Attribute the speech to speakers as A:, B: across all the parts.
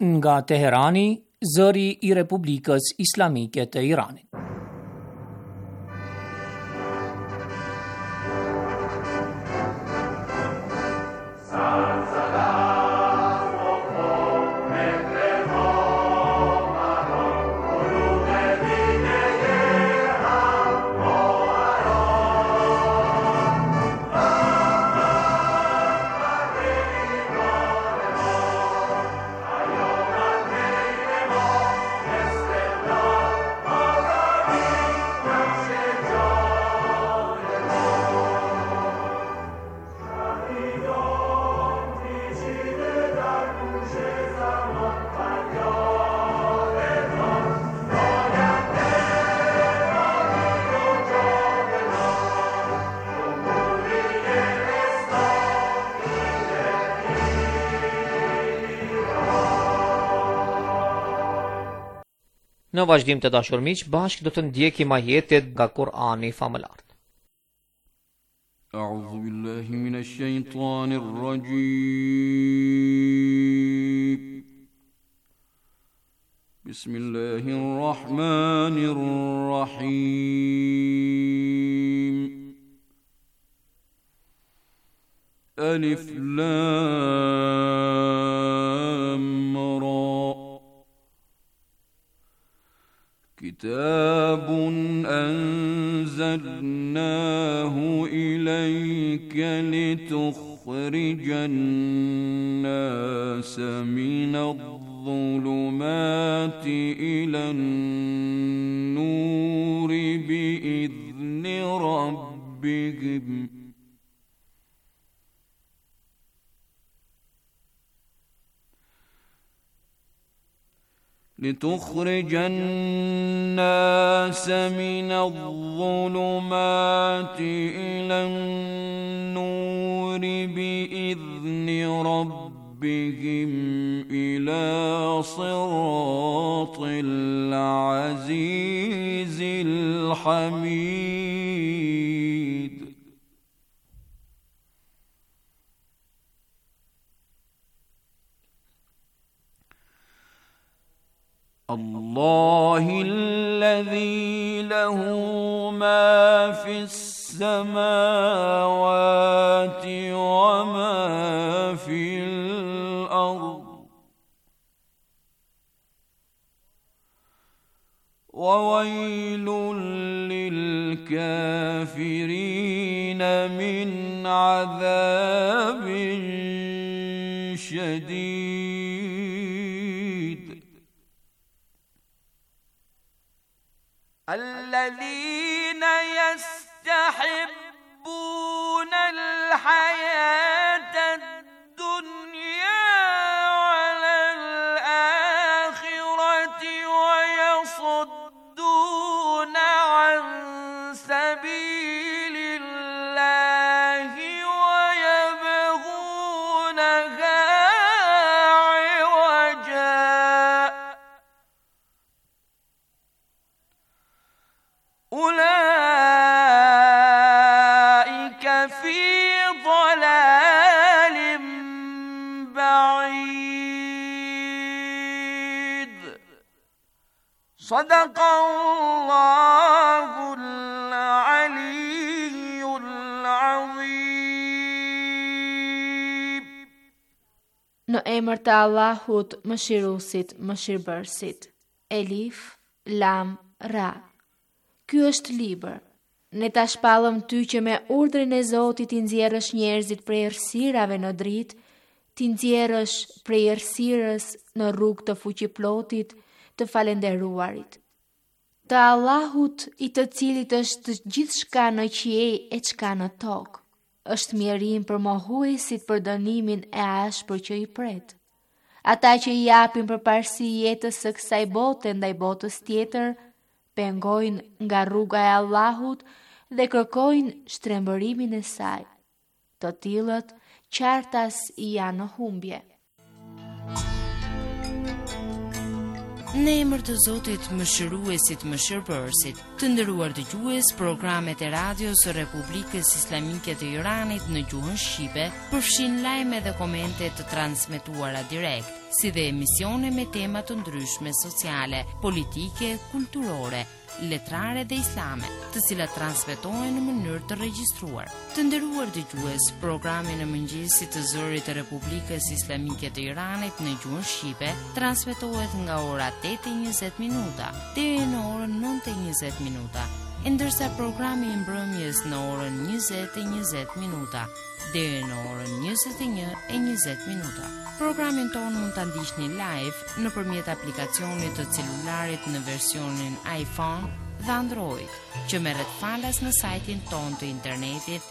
A: Nga Teherani, zëri I Republikës Islamike të Iranit.
B: Në vazhdim të dashur miq, bashkë do të ndjekim ajetet nga Kur'ani famëlar.
C: A'udhu billahi minash shaitanir rajim. Bismillahir rahmanir rahim. Alif lam ra. كتاب أنزلناه إليك لتخرج الناس من الظلمات إلى النور بإذن ربهم لتخرج الناس من الظلمات إلى النور بإذن ربهم إلى صراط العزيز الحميد الله الذي له ما في السماوات وما في الأرض وويل للكافرين من عذاب شديد الذين يستحبون الحياة الدنيا على الآخرة ويصدون عن سبيل الله ويبغونها عوجا أولئك في ضلال بعيد صدق الله العلي العظيم.
D: Në emër të Allahut, Mëshiruesit, Mëshirbërësit. Elif, Lam, Ra. Ky është libër. Ne ta shpallëm ty që me urdhrin e Zotit I nxjerrësh njerëzit prej errësirave në dritë, ti nxjerrësh prej errësirës në rrugë të fuqiplotit, të falendëruarit. Të Allahut I të cilit është gjithçka në qiell e çka në tokë. Është mjerim për mohuesit për dënimin e ashpër që I pret. Ata që I japin përparësi jetës së kësaj bote ndaj botës tjetër, pengojnë nga rruga e Allahut dhe kërkojnë shtrembërimin e saj. Të tillët qartas I janë në humbje.
E: Në emër të Zotit, Mëshiruesit, Mëshirbërësit, të nderuar dëgjues, programet e radios së Republikës Islamike të Iranit në gjuhën shqipe përfshin lajme dhe komente të transmetuara direkt. si dhe emisione me tema të ndryshme sociale, politike, kulturore, letrare dhe islame, të cilat transmetohen në mënyrë të regjistruar. Të nderuar dëgjues, programi në mëngjesit të zërit të Republikës Islamike të Iranit në gjuhën shqipe transmetohet nga ora 8:20 minuta deri në orën 9:20 minuta, ndërsa programi i mbrëmjes në orën 20:20 minuta deri në orën 21:20 minuta. Programin tonë mund ta ndiqni live nëpërmjet aplikacionit të celularit në versionin iPhone dhe Android, që merret falas në sajtin tonë të internetit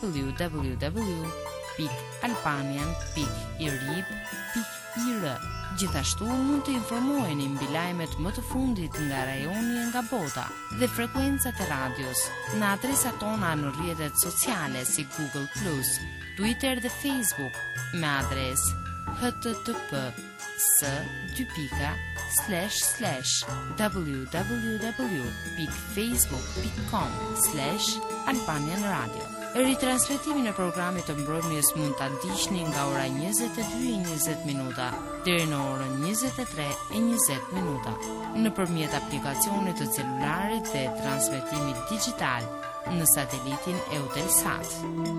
E: www.albanian.irib.ir. Gjithashtu mund të informoheni mbi lajmet më të fundit nga rajoni e nga bota dhe frekuencat e radios në adresat tona në rrjetet sociale si Google+, Twitter dhe Facebook me adresë http://www.facebook.com/Albanian Radio. Ritransmetimin e programit të mbrëmjes mund ta ndiqni nga ora 22:20 minuta deri në orën 23:20 minuta nëpërmjet aplikacionit të celularit dhe transmetimit digjital në satelitin Eutelsat.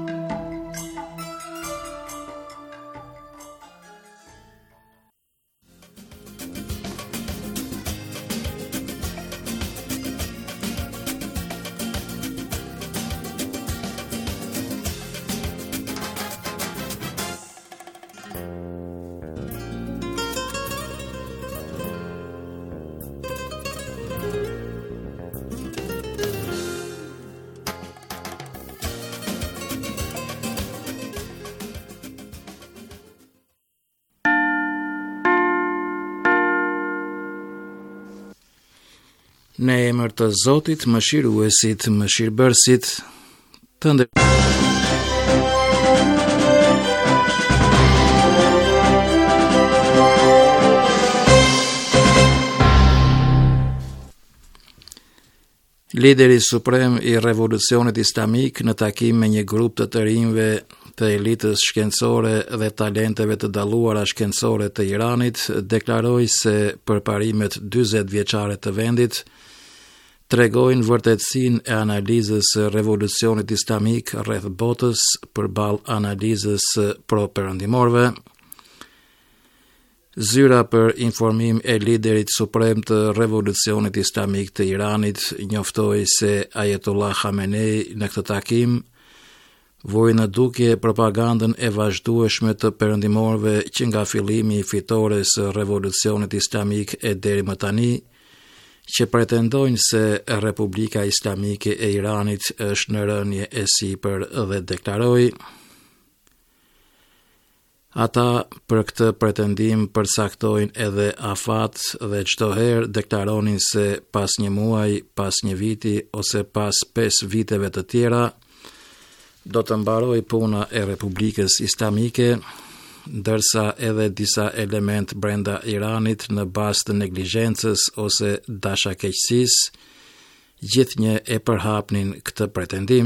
F: Në emër të Zotit, mëshiruesit, mëshirbërësit, të Lideri suprem i revolucionit islamik në takim me një grup të të rinjve të elitës shkencore dhe talenteve të dalluara shkencore të Iranit deklaroi se përparimet 40 vjeçare të vendit tregojnë vërtetësinë e analizës së revolucionit islamik rreth botës përballë analizës pro-perëndimorëve. Zyra për informim e liderit suprem të revolucionit islamik të Iranit njoftoi se Ayatollah Khamenei në këtë takim voi në dukje propagandën e vazhdueshme të perëndimorëve që nga fillimi i fitores së revolucionit islamik e deri më tani, që pretendojnë se Republika Islamike e Iranit është në rënje e sipër dhe deklaroi: ata për këtë pretendim përcaktojnë edhe afat dhe çdo herë deklaronin se pas një muaji, pas një viti ose pas 5 viteve të tjera do të mbaroj puna e Republikës Islamike, ndërsa edhe disa element brenda Iranit në bazë të neglizhencës ose dashakeqësisë gjithnjë e përhapnin këtë pretendim.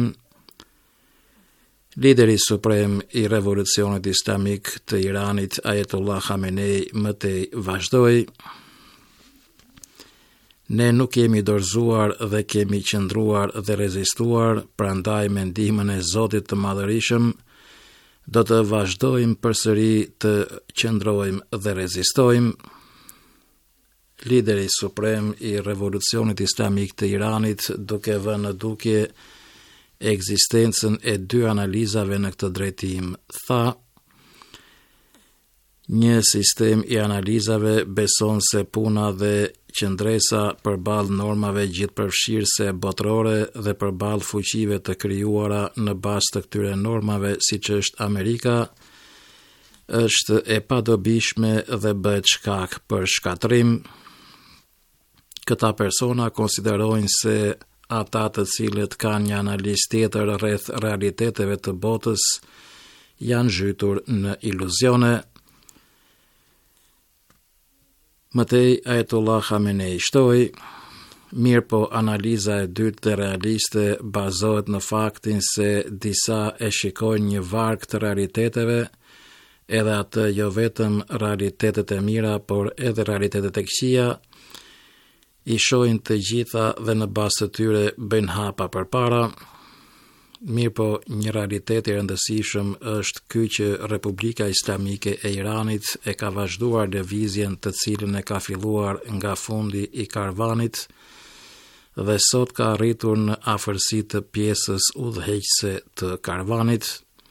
F: Lideri suprem i revolucionit islamik të Iranit, Ayatollah Khamenei, mëtej vazhdoi: ne nuk kemi dorëzuar dhe kemi qëndruar dhe rezistuar, prandaj me ndihmën e Zotit të Madhërisëm do të vazhdojmë përsëri të qëndrojmë dhe rezistojmë. Lideri suprem i revolucionit islamik të Iranit, duke vënë në dukje ekzistencën e 2 analizave në këtë drejtim, tha: një sistem i analizave beson se puna dhe qëndresa përballë normave gjithëpërfshirëse botërore dhe përballë fuqive të krijuara në bazë të këtyre normave, siç është Amerika, është e padobishme dhe bëhet shkak për shkatrim. Këta persona konsiderojnë se ata të cilët kanë një analizë tjetër rreth realiteteve të botës janë zhytur në iluzione. Mëtej Ayatollah Khamenei shtoi: mirë po analiza e dytë dhe realiste bazohet në faktin se disa e shikojnë një varg të realiteteve edhe atë jo vetëm realitetet e mira, por edhe realitetet e këqija, i shohin të gjitha dhe në bazë të tyre bëjnë hapa përpara. Mirë po, një realitet i rëndësishëm është ky që Republika Islamike e Iranit e ka vazhduar lëvizjen të cilën e ka filluar nga fundi i karvanit dhe sot ka arritur në afërsi të pjesës udhëheqëse të karvanit.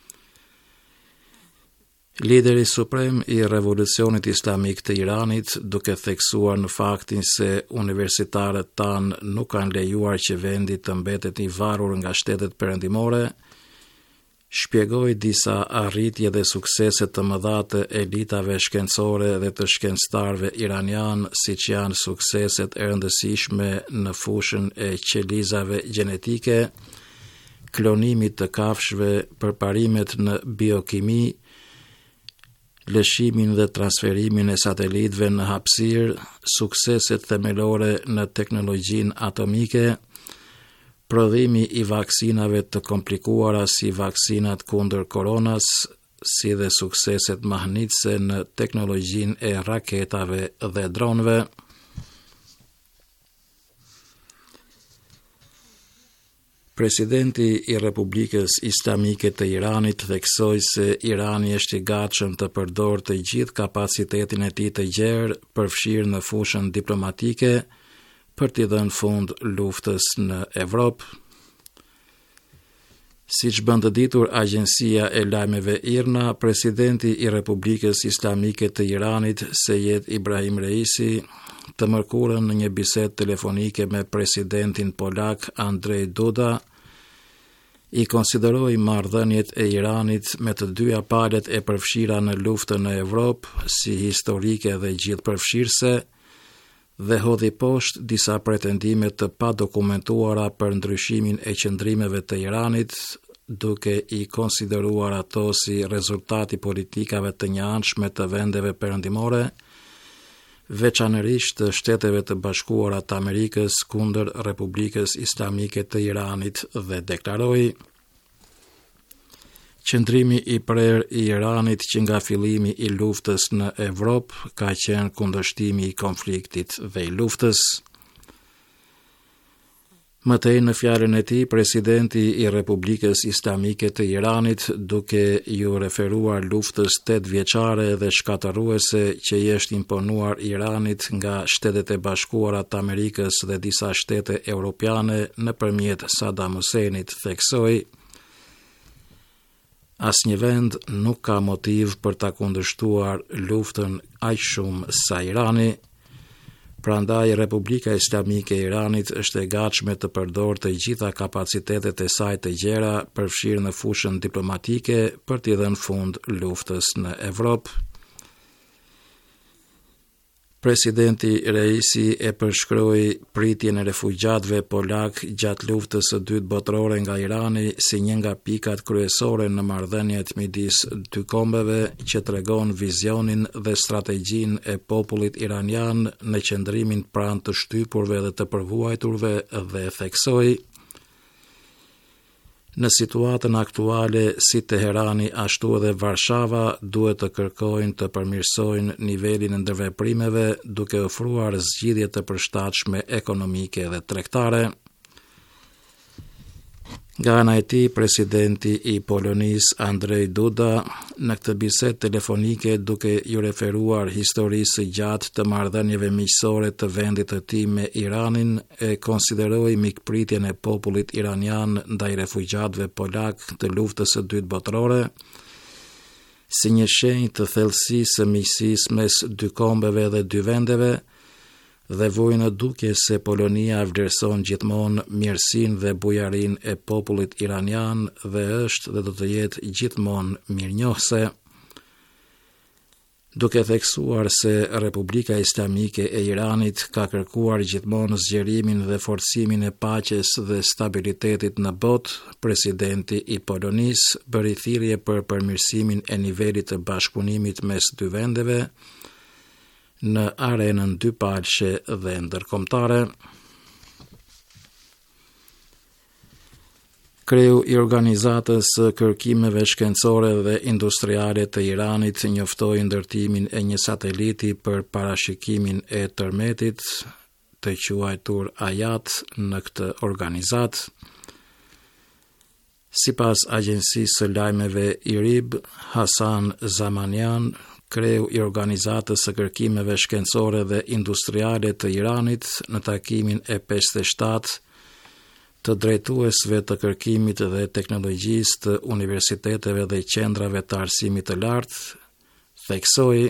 F: Lideri suprem i Revolucionit Islamik të Iranit, duke theksuar në faktin se universitarët tanë nuk kanë lejuar që vendi të mbetet i varur nga shtetet perëndimore, shpjegoi disa arritje dhe suksese të mëdha të elitave shkencore dhe të shkencëtarëve iranian, siç janë sukseset e rëndësishme në fushën e qelizave gjenetike, klonimit të kafshëve, përparimet në biokimi, lëshimin dhe transferimin e satelitëve në hapësirë, sukseset themelore në teknologjinë atomike, prodhimi i vaksinave të komplikuara si vaksinat kundër koronas, si dhe sukseset mahnitëse në teknologjinë e raketave dhe dronëve. Presidenti i Republikës Islamike të Iranit theksoi se Irani është i gatshëm të përdorë të gjithë kapacitetin e tij të gjerë, përfshirë në fushën diplomatike, për t'i dhënë fund luftës në Evropë. Siç bën të ditur agjencia e lajmeve IRNA, presidenti i Republikës Islamike të Iranit, Sejed Ibrahim Reisi, të mërkurën në një bisedë telefonike me presidentin polak Andrzej Duda, i konsideroi marrëdhëniet e Iranit me të dyja palët e përfshira në luftën në Evropë si historike dhe gjithëpërfshirëse dhe hodhi poshtë disa pretendime të padokumentuara për ndryshimin e qëndrimeve të Iranit, duke i konsideruar ato si rezultati politikave të njëanshme të vendeve perëndimore, veçanërisht të Shteteve të Bashkuara të Amerikës kundër Republikës Islamike të Iranit dhe deklaroi: qëndrimi i prerë i Iranit që nga fillimi i luftës në Evropë ka qenë kundërshtimi i konfliktit dhe i luftës. Mëtej në fjalën e tij, presidenti i Republikës Islamike të Iranit, duke ju referuar luftës 8-vjeçare dhe shkatërruese që i është imponuar Iranit nga Shtetet e Bashkuara të Amerikës dhe disa shtete europiane nëpërmjet Saddam Huseinit, theksoi: asnjë vend nuk ka motiv për ta kundërshtuar luftën aq shumë sa Irani. Prandaj Republika Islamike e Iranit është e gatshme të përdorë të gjitha kapacitetet e saj të gjera, përfshirë në fushën diplomatike, për t'i dhënë fund luftës në Evropë. Presidenti Reisi e përshkroi pritjen e refugjatëve polak gjatë luftës së dytë botërore nga Irani si një nga pikat kryesore në marrëdhëniet midis dy kombeve, që tregon vizionin dhe strategjinë e popullit iranian në qëndrimin pranë të shtypurve dhe të përvuajturve, dhe theksoi: në situatën aktuale, si Teherani ashtu edhe Varshava duhet të kërkojnë të përmirësojnë nivelin e ndërveprimeve duke ofruar zgjidhje të përshtatshme ekonomike dhe tregtare. Nga ana e tij, presidenti i Polonisë Andrzej Duda, në këtë bisedë telefonike, duke ju referuar historisë së gjatë të marrëdhënieve miqësore të vendit të tij me Iranin, e konsideroi mikpritjen e popullit iranian ndaj refugjatëve polak të luftës së dytë botërore si një shenjë të thellësisë së miqësisë mes dy kombeve dhe dy vendeve, dhe vojë në dukje se Polonia vlerëson gjithmonë mirësinë dhe bujarinë e popullit iranian dhe është dhe do të jetë gjithmonë mirënjohëse. Duke theksuar se Republika Islamike e Iranit ka kërkuar gjithmonë zgjerimin dhe forcimin e paqes dhe stabilitetit në botë, presidenti i Polonisë bëri thirrje për përmirësimin e nivelit të bashkëpunimit mes dy vendeve në arenën dypalëshe dhe ndërkombëtare. Kreu I organizatës së kërkimeve shkencore dhe industriale të Iranit njoftoi ndërtimin e një sateliti për parashikimin e tërmetit, të quajtur Ayat, në këtë organizat. Sipas agjencisë së lajmeve IRIB, Hasan Zamanian, kreu I organizatës së kërkimeve shkencore dhe industriale të Iranit, në takimin e 57 të drejtuesve të kërkimit dhe teknologjisë të universiteteve dhe qendrave të arsimit të lartë, theksoi: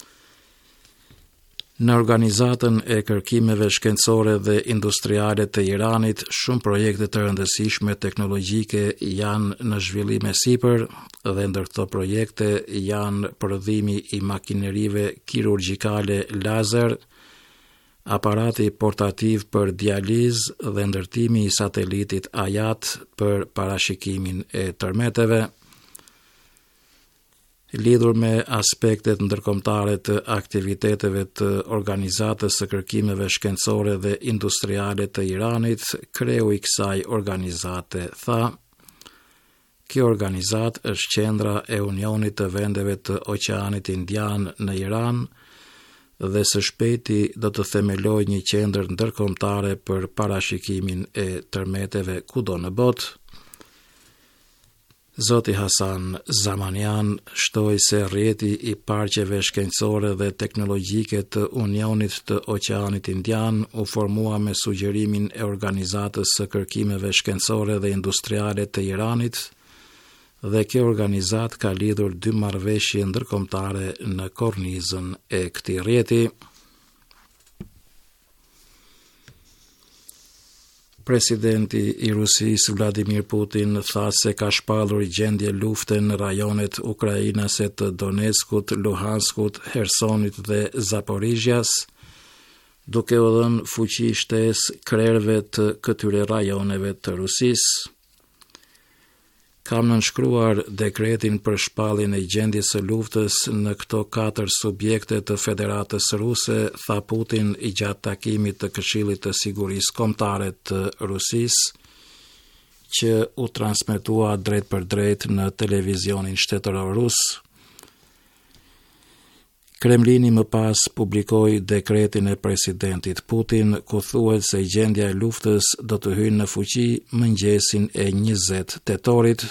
F: në organizatën e kërkimeve shkencore dhe industriale të Iranit, shumë projekte të rëndësishme teknologjike janë në zhvillim e sipër dhe ndër këto projekte janë prodhimi I makinerive kirurgjikale lazer, aparati portativ për dializë dhe ndërtimi I satelitit Ayat për parashikimin e tërmeteve. Lidhur me aspektet ndërkombëtare të aktiviteteve të organizatës së kërkimeve shkencore dhe industriale të Iranit, kreu I kësaj organizate tha: kjo organizat është qendra e Unionit të Vendeve të Oqeanit Indian në Iran dhe së shpejti do të themelojë një qendër ndërkombëtare për parashikimin e tërmeteve kudo në botë. Zoti Hasan Zamanian shtoi se rrjeti I parqeve shkencore dhe teknologjike të Unionit të Oqeanit Indian u formua me sugjerimin e organizatës së kërkimeve shkencore dhe industriale të Iranit, dhe kjo organizat ka lidhur 2 marrëveshje ndërkombëtare në kornizën e këtij rrjeti. Presidenti I Rusisë Vladimir Putin tha se ka shpallur gjendje lufte në rajonet ukrainase të Donetskut, Luhanskut, Hersonit dhe Zaporizhjas, duke u dhënë fuqi shtesë krerëve të këtyre rajoneve të Rusisë. Kam nënshkruar dekretin për shpalljen e gjendjes së luftës në këto 4 subjekte të Federatës Ruse, tha Putin I gjatë takimit të Këshillit të Sigurisë Kombëtare të Rusisë, që u transmetua drejt për drejt në televizionin shtetëror rus. Kremlini më pas publikoi dekretin e presidentit Putin, ku thuhet se gjendja e luftës do të hyjë në fuqi mëngjesin e 20 tetorit.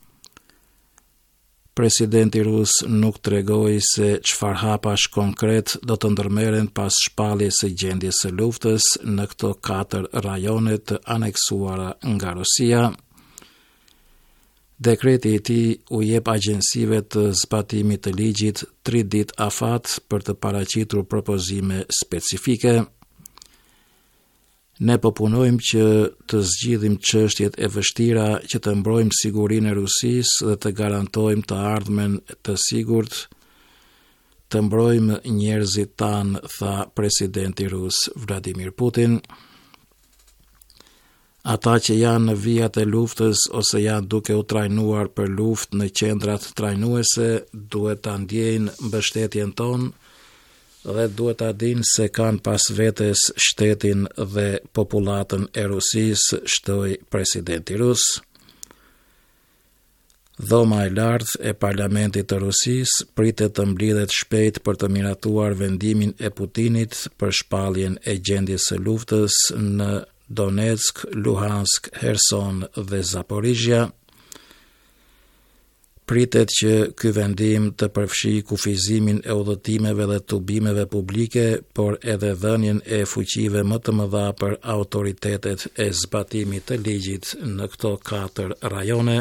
F: Presidenti rus nuk tregoi se çfarë hapash konkret do të ndërmerren pas shpalljes së gjendjes së luftës në këto 4 rajone të aneksuara nga Rusia. Dekreti I tij u jep agjensive të zbatimit të ligjit 3 ditë afat për të paraqitur propozime specifike. Ne po punojmë që të zgjidhim çështjet e vështira që të mbrojmë sigurinë e Rusisë dhe të garantojmë të ardhmen të sigurt, të mbrojmë njerëzit tanë, tha presidenti rus Vladimir Putin. Ata që janë në vijat e luftës ose janë duke u trajnuar për luftë në qendrat trajnuese duhet ta ndjejnë mbështetjen tonë dhe duhet ta dinë se kanë pas vetes shtetin dhe popullatën e Rusisë, shtoi presidenti rus. Dhoma e lartë e parlamentit të Rusisë pritet të mblidhet shpejt për të miratuar vendimin e Putinit për shpalljen e gjendjes së luftës në Donetsk, Luhansk, Herson dhe Zaporizhja. Pritet që ky vendim të përfshijë kufizimin e udhëtimeve dhe tubimeve publike, por edhe dhënien e fuqive më të mëdha për autoritetet e zbatimit të ligjit në këto 4 rajone.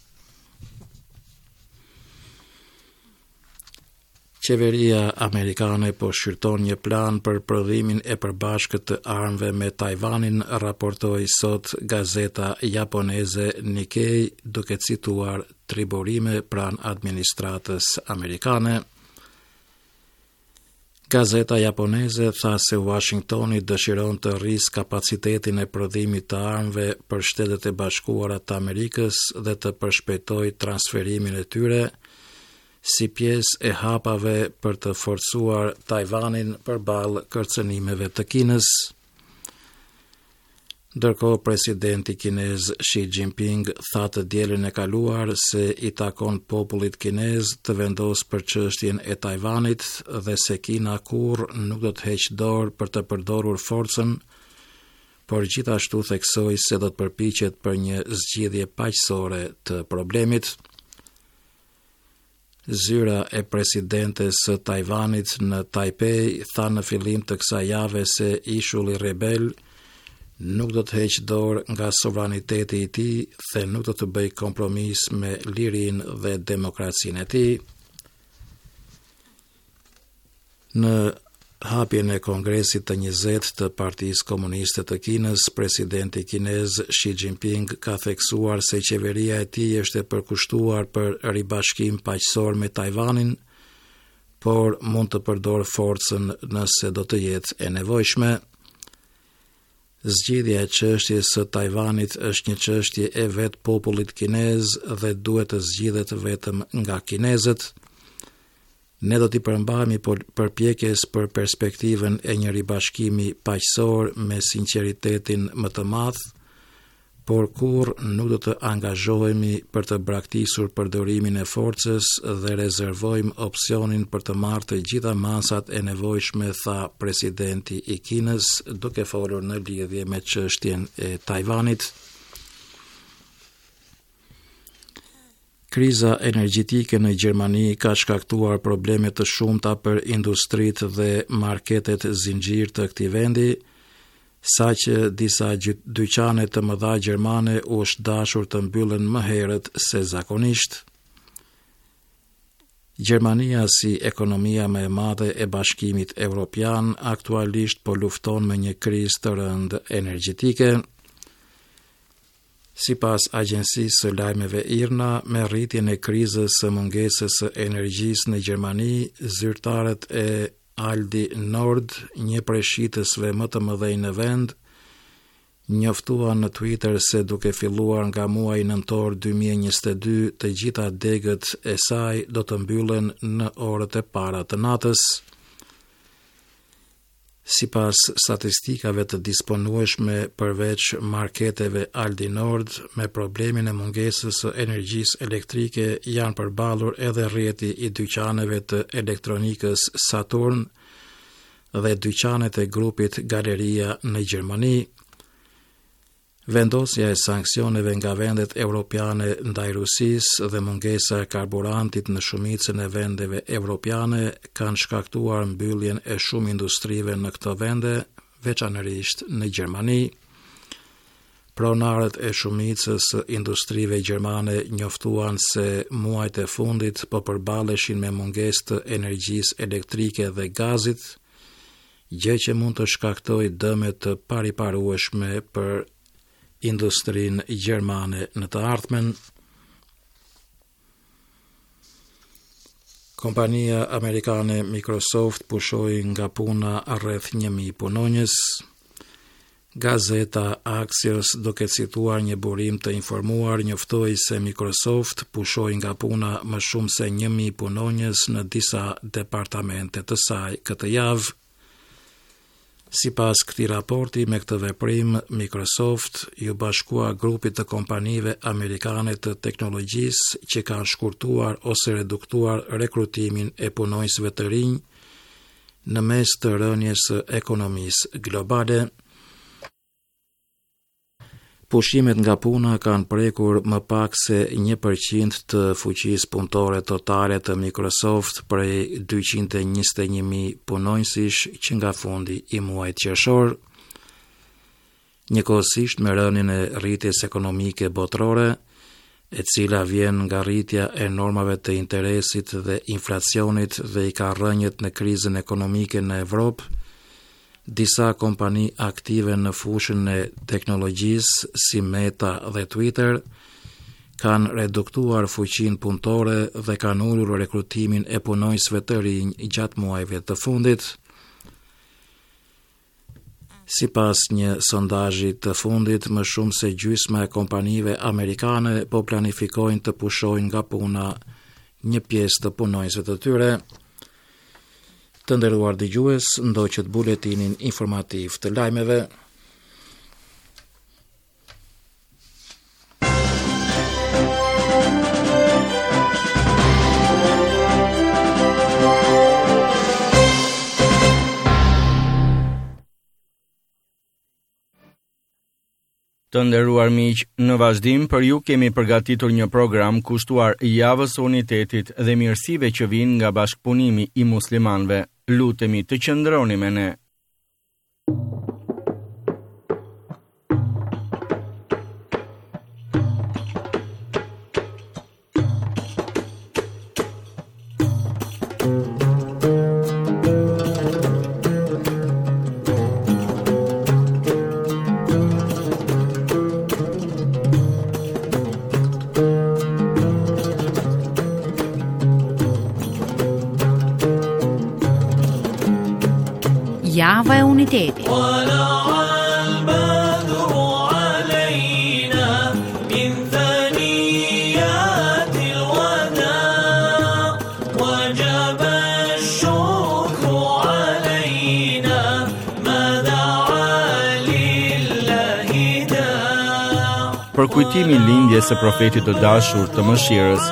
F: Qeveria amerikane po shqyrton një plan për prodhimin e përbashkët të armëve me Tajvanin, raportoi sot gazeta japoneze Nikkei, duke cituar triburime pranë administratës amerikane. Gazeta japoneze tha se Washingtoni dëshiron të rrisë kapacitetin e prodhimit të armëve për Shtetet e Bashkuara të Amerikës dhe të përshpejtojë transferimin e tyre, si pjesë e hapave për të forcuar Tajvanin përballë kërcënimeve të Kinës. Ndërkohë, presidenti kinez Xi Jinping tha të dielën e kaluar se i takon popullit kinez të vendosë për çështjen e Tajvanit dhe se Kina kurrë nuk do të heqë dorë për të përdorur forcën, por gjithashtu theksoi se do të përpiqet për një zgjidhje paqësore të problemit. Zyra e presidentes së Tajvanit në Taipei tha në fillim të kësaj jave se ishulli rebel nuk do të heqë dorë nga sovraniteti i tij dhe nuk do të bëjë kompromis me lirinë dhe demokracinë e tij. Në hapjen e Kongresit të 20 të Partisë Komuniste të Kinës, presidenti kinez Xi Jinping ka theksuar se qeveria e tij është e përkushtuar për ribashkim paqësor me Tajvanin, por mund të përdorë forcën nëse do të jetë e nevojshme. Zgjidhja e çështjes së Tajvanit është një çështje e vetë popullit kinez dhe duhet të zgjidhet vetëm nga kinezët. Ne do t'i përmbajmë përpjekjes për perspektivën e një ribashkimi paqësor me sinqeritetin më të madh, por kurrë nuk do të angazhohemi për të braktisur përdorimin e forcës dhe rezervojmë opsionin për të marrë të gjitha masat e nevojshme, tha presidenti i Kinës, duke folur në lidhje me çështjen e Tajvanit. Kriza energjetike në Gjermani ka shkaktuar probleme të shumta për industritë dhe marketet zinxhir të këtij vendi, saqë disa dyqane të mëdha gjermane u është dashur të mbyllen më herët se zakonisht. Gjermania, si ekonomia më e madhe e Bashkimit Evropian, aktualisht po lufton me një krizë të rëndë energjetike. Sipas agjencisë së lajmeve IRNA, me rritjen e krizës së mungesës së energjisë në Gjermani, zyrtarët e Aldi Nord, një prej shitësve më të mëdhenj në vend, njoftuan në Twitter se duke filluar nga muaji nëntor 2022, të gjitha degët e saj do të mbyllen në orët e para të natës. Sipas statistikave të disponueshme, përveç marketeve Aldi Nord, me problemin e mungesës së energjisë elektrike janë përballur edhe rrjeti i dyqaneve të elektronikës Saturn dhe dyqanet e grupit Galeria në Gjermani. Vendosja e sanksioneve nga vendet evropiane ndaj Rusisë dhe mungesa e karburantit në shumicën e vendeve evropiane kanë shkaktuar mbylljen e shumë industrive në këto vende, veçanërisht në Gjermani. Pronarët e shumicës industrive gjermane njoftuan se muajt e fundit po përballeshin me mungesë të energjisë elektrike dhe gazit, gjë që mund të shkaktojë dëme të pariparueshme për industrinë gjermane në të ardhmen. Kompania amerikane Microsoft pushoi nga puna rreth 1000 punonjës. Gazeta Axios, duke cituar një burim të informuar, njoftoi se Microsoft pushoi nga puna më shumë se 1000 punonjës në disa departamente të saj këtë javë. Sipas këtij raporti, me këtë veprim, Microsoft ju bashkua grupit të kompanive amerikane të teknologjisë që kanë shkurtuar ose reduktuar rekrutimin e punonjësve të rinj në mes të rënjes së ekonomisë globale. Pushimet nga puna kanë prekur më pak se 1% të fuqisë punëtore totale të Microsoft prej 221.000 punonjësish që nga fundi i muajit qershor. Njëkohësisht me rënien e rritjes ekonomike botërore, e cila vjen nga rritja e normave të interesit dhe inflacionit dhe i ka rënjet në krizën ekonomike në Evropë, disa kompani aktive në fushën e teknologjisë si Meta dhe Twitter kanë reduktuar fuqinë punëtore dhe kanë ulur rekrutimin e punonjësve të rinj gjatë muajve të fundit. Sipas një sondazhi të fundit, më shumë se gjysma e kompanive amerikane po planifikojnë të pushojnë nga puna një pjesë të punonjësve të tyre. Të nderuar dëgjues, ndoqët buletinin informativ të lajmeve.
G: Të nderuar miq, në vazhdim për ju kemi përgatitur një program kushtuar javës së unitetit dhe mirësive që vijnë nga bashkëpunimi i muslimanëve. Lutemi të qëndroni me ne.
E: Java e unitetit.
G: Për kujtimin lindjes së profetit të dashur të mëshirës,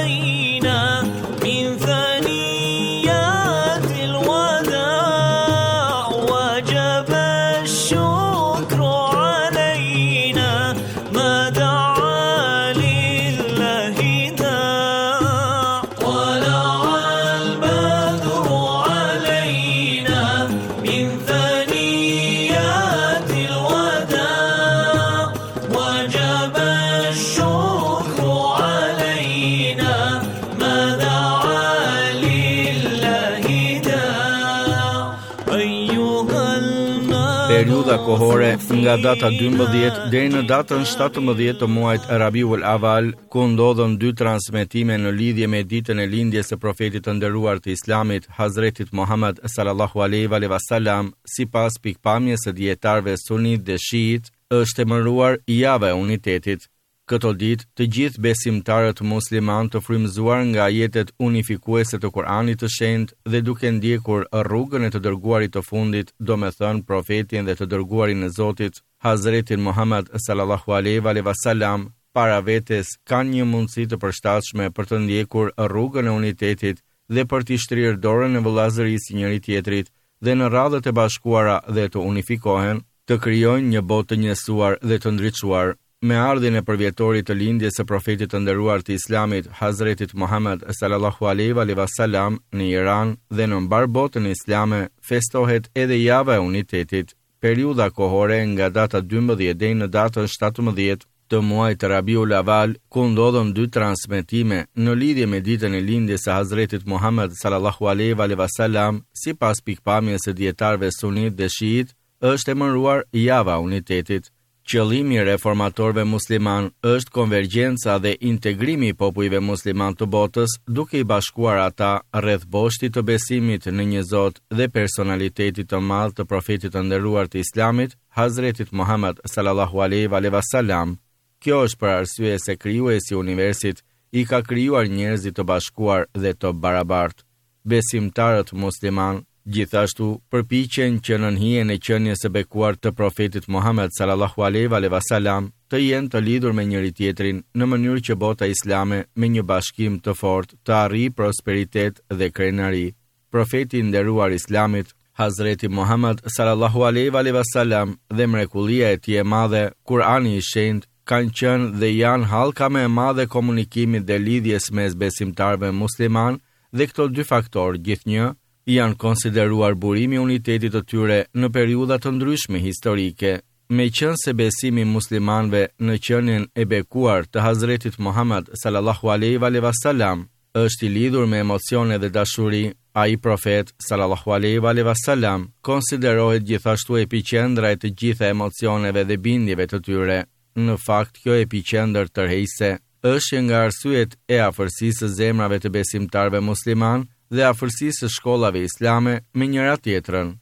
G: periudha kohore nga data 12 deri në datën 17 të muajit Rabiul Awal, ku ndodhen 2 transmetime në lidhje me ditën e lindjes së profetit të nderuar të Islamit, Hazretit Muhammad sallallahu alaihi wasallam, sipas pikpamjes së dietarëve sunit dhe shiit, është emëruar Java e Unitetit. Këto ditë, të gjithë besimtarët musliman të frymëzuar nga ajetet unifikuese të Kuranit të Shenjtë dhe duke ndjekur rrugën e të dërguarit të fundit, domethënë profetin dhe të dërguarin e Zotit, Hazretin Muhammad sallallahu alaihi wasallam, para vetes kanë një mundësi të përshtatshme për të ndjekur rrugën e unitetit dhe për t'i shtrirë dorën e vëllazërisë njëri tjetrit dhe në radhët e bashkuara dhe të unifikohen, të krijojnë një botë të njësuar dhe të ndriçuar. Me ardhin e përvjetorit të lindjes së profetit të nderuar të Islamit, Hazretit Muhammad sallallahu alaihi wasallam, në Iran dhe në mbar botën islame festohet edhe Java e Unitetit, periudha kohore nga data 12 deri në datën 17 të muajit Rabiul Awal, ku ndodhen 2 transmetime në lidhje me ditën e lindjes së Hazretit Muhammad sallallahu alaihi wasallam, sipas pikpamjes së dietarëve sunit dhe shiit, është emëruar Java e Unitetit. Qëllimi i reformatorëve musliman është konvergjenca dhe integrimi i popujve musliman të botës, duke i bashkuar ata rreth boshtit të besimit në një Zot dhe personalitetit të madh të profetit të nderuar të Islamit, Hazretit Muhammad sallallahu alaihi wasallam. Kjo është për arsye se krijuesi i universit i ka krijuar njerëzit të bashkuar dhe të barabartë. Besimtarët musliman gjithashtu përpiqen që në hijen e qenies së bekuar të profetit Muhammad sallallahu alaihi wasallam të jenë të lidhur me njëri tjetrin në mënyrë që bota islame me një bashkim të fortë të arrijë prosperitet dhe krenari. Profeti i nderuar Islamit, Hazreti Muhammad sallallahu alaihi wasallam dhe mrekullia e tij e madhe, Kurani i Shenjtë, kanë qenë dhe janë hallka më e madhe komunikimit dhe lidhjes mes besimtarëve musliman, dhe këto 2 faktorë gjithnjë janë konsideruar burimi i unitetit të tyre në periudha të ndryshme historike. Meqense besimi muslimanëve në qenien e bekuar të Hazretit Muhammad sallallahu alaihi wasallam është i lidhur me emocione dhe dashuri, ai profet sallallahu alaihi wasallam konsiderohet gjithashtu epiqendra e të gjitha emocioneve dhe bindjeve të tyre. Në fakt, kjo epiqendër tërheqëse është nga arsyet e afërsisë së zemrave të besimtarëve musliman dhe afërsisë së shkollave islame me njëra tjetrën.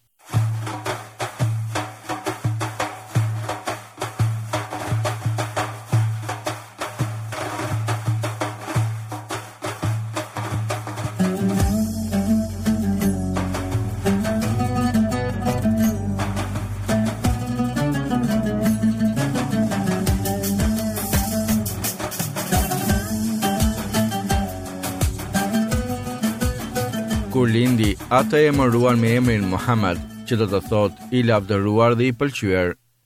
G: Kur lindi, ata e emëruan me emrin Muhammad, që do të thotë i lavdëruar dhe i pëlqyer.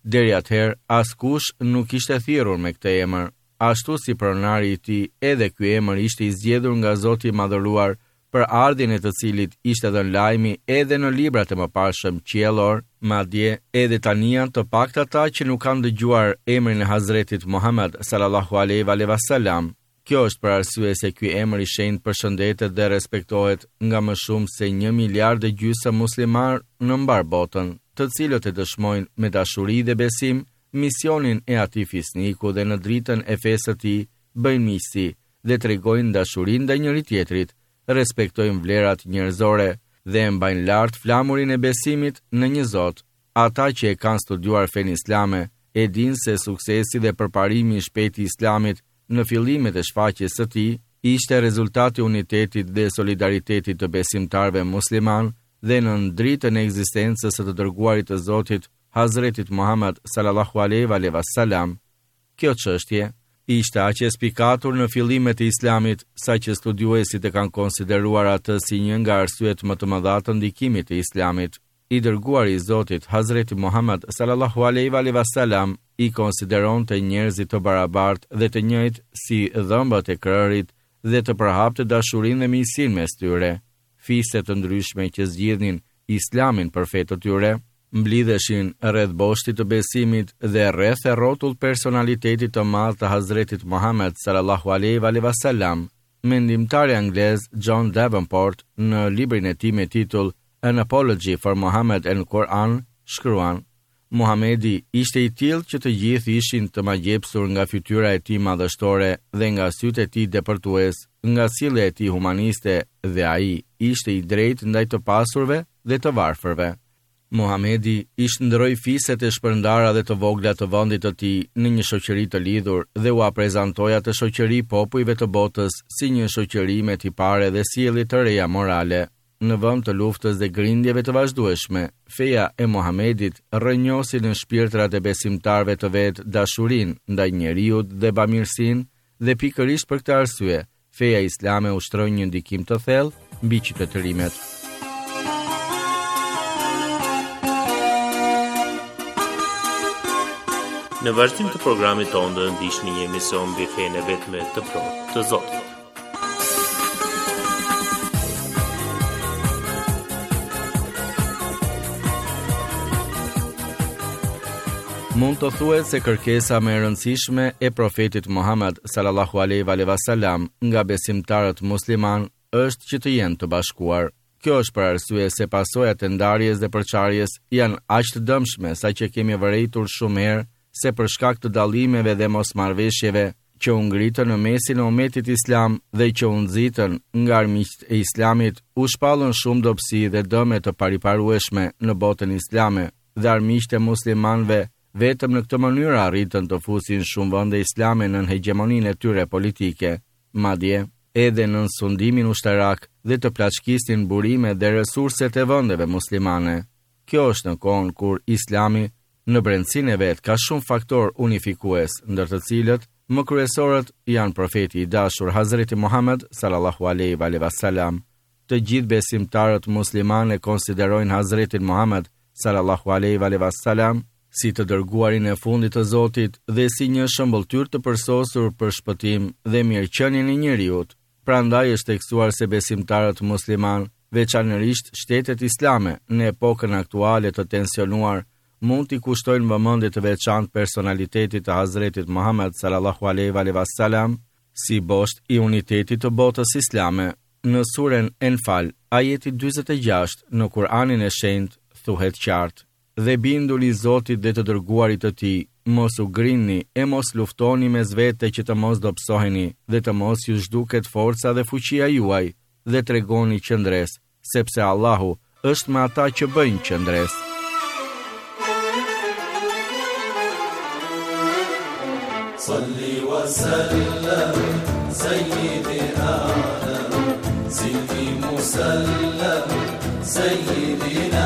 G: Deri atëherë, askush nuk ishte thirrur me këtë emër. Ashtu si pronari i tij, edhe ky emër ishte i zgjedhur nga Zoti i Madhëruar, për ardhjen e të cilit ishte dhënë lajmi edhe në librat e mëparshëm qiellor, madje edhe tani janë të pakta ata që nuk kanë dëgjuar emrin e Hazretit Muhammed sallallahu alaihi wasallam. Kjo është për arsye se ky emër i shenjtë përshëndetet dhe respektohet nga më shumë se 1,5 miliard muslimanë në mbar botën, të cilët e dëshmojnë me dashuri dhe besim misionin e atij fisniku dhe në dritën e fesë së tij bëjnë miqësi dhe tregojnë dashurinë ndaj njëri tjetrit, respektojnë vlerat njerëzore dhe e mbajnë lart flamurin e besimit në një Zot. Ata që e kanë studiuar fenë islame e dinë se suksesi dhe përparimi i shpejtë i islamit në fillimet e shfaqjes së tij ishte rezultati i unitetit dhe solidaritetit të besimtarëve musliman dhe në dritën e ekzistencës së të dërguarit të Zotit Hazretit Muhammed sallallahu alaihi wasallam. Kjo çështje ishte aq e spikatur në fillimet e islamit, sa që studiuesit e kanë konsideruar atë si një nga arsyet më të mëdha të ndikimit të islamit. I dërguari i Zotit Hazreti Muhammed sallallahu alaihi wasallam i konsideronte njerëzit të barabartë dhe të njëjtë si dhëmbët e krërit dhe të përhapte dashurinë dhe miqësinë mes tyre. Fise të ndryshme që zgjidhnin islamin për fe të tyre mblidheshin rreth boshtit të besimit dhe rreth e rrotull personalitetit të madh të Hazretit Muhammed sallallahu alaihi wasallam. Mendimtari anglez John Davenport në librin e tij me titull An Apology for Muhammad and Quran shkruan: Muhamedi ishte i tillë që të gjithë ishin të magjepsur nga fytyra e tij madhështore dhe nga sytë e tij depërtues, nga sjellja e tij humaniste dhe ai ishte i drejtë ndaj të pasurve dhe të varfërve. Muhamedi i shndroi fiset e shpërndara dhe të vogla të vendit të tij në një shoqëri të lidhur dhe u prezantoi atë shoqëri popujve të botës si një shoqëri me tipare dhe sjellje të reja morale. Në vend të luftës dhe grindjeve të vazhdueshme, feja e Muhamedit rrënjosi në shpirtrat e besimtarëve të vet dashurinë ndaj njeriut dhe bamirësinë dhe pikërisht për këtë arsye, feja islame ushtroi një ndikim të thellë mbi qytetërimet.
H: Në vazhdim të programit tonë do ndiqni një emision mbi fenë e vetme të plotë të Zotit.
G: Mund të thuhet se kërkesa më e rëndësishme e profetit Muhammed sallallahu alaihi wasallam nga besimtarët musliman është që të jenë të bashkuar. Kjo është për arsye se pasojat e ndarjes dhe përçarjes janë aq të dëmshme saqë kemi vërejtur shumë herë se për shkak të dallimeve dhe mosmarrveshjeve që u ngritën në mesin e umetit islam dhe që u nxitën nga armiqtë e islamit, u shpallën shumë dobësi dhe dëme të pariparueshme në botën islame dhe armiqtë e muslimanëve vetëm në këtë mënyrë arritën të fusin shumë vende islame në hegemoninë e tyre politike, madje edhe në sundimin ushtarak dhe të plaçkisnin burime dhe resurset e vendeve muslimane. Kjo është në kohën kur islami në brendësinë e vet ka shumë faktor unifikues, ndër të cilët më kryesorët janë profeti i dashur Hazreti Muhammed sallallahu alaihi wasallam. Të gjithë besimtarët muslimanë konsiderojnë Hazretin Muhammed sallallahu alaihi wasallam si të dërguarin e fundit të Zotit dhe si një shëmbulltyr të përsosur për shpëtim dhe mirëqenien e njeriut. Prandaj është tekstuar se besimtarët musliman, veçanërisht shtetet islame në epokën aktuale të tensionuar, mund t'i kushtojnë vëmendje të veçantë personalitetit të Hazretit Muhammed sallallahu alaihi wasallam si bosht i unitetit të botës islame. Në suren Enfal, ajeti 46 në Kur'anin e Shenjtë thuhet qartë: Dhe binduli Zotit dhe të dërguarit të tij, mos u grinni e mos luftoni mes vete që të mos dobësoheni dhe të mos ju zhduket forca dhe fuqia juaj dhe tregoni qëndres, sepse Allahu është me ata që bëjnë qëndres.
I: Salli wa sallam sayyidina Sidi musallam sayyidina